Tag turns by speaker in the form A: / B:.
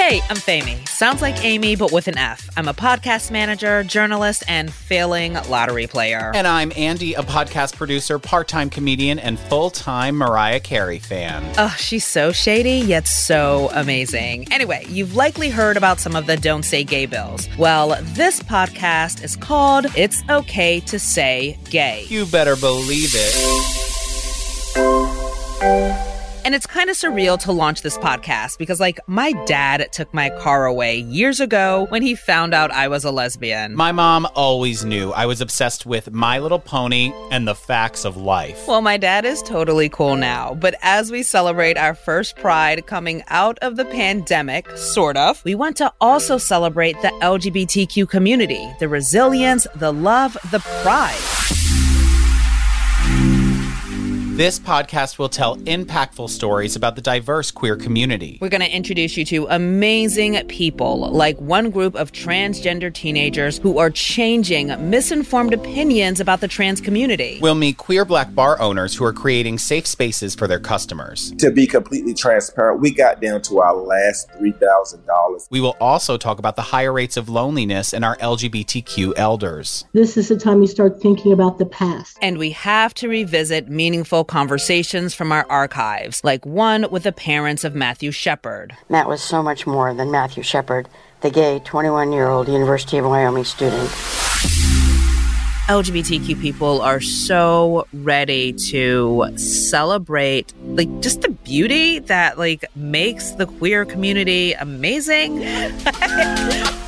A: Hey, I'm Fami. Sounds like Amy, but with an F. I'm a podcast manager, journalist, and failing lottery player.
B: And I'm Andy, a podcast producer, part-time comedian, and full-time Mariah Carey fan.
A: Oh, she's so shady, yet so amazing. Anyway, you've likely heard about some of the Don't Say Gay bills. Well, this podcast is called It's Okay to Say Gay.
B: You better believe it.
A: And it's kind of surreal to launch this podcast because, my dad took my car away years ago when he found out I was a lesbian.
B: My mom always knew I was obsessed with My Little Pony and the facts of life.
A: Well, my dad is totally cool now, but as we celebrate our first Pride coming out of the pandemic, sort of, we want to also celebrate the LGBTQ community, the resilience, the love, the pride.
B: This podcast will tell impactful stories about the diverse queer community.
A: We're going to introduce you to amazing people, like one group of transgender teenagers who are changing misinformed opinions about the trans community.
B: We'll meet queer Black bar owners who are creating safe spaces for their customers.
C: To be completely transparent, we got down to our last $3,000.
B: We will also talk about the higher rates of loneliness in our LGBTQ elders.
D: This is the time you start thinking about the past.
A: And we have to revisit meaningful conversations from our archives, like one with the parents of Matthew Shepard.
E: Matt was so much more than Matthew Shepard, the gay 21-year-old University of Wyoming student.
A: LGBTQ people are so ready to celebrate just the beauty that makes the queer community amazing.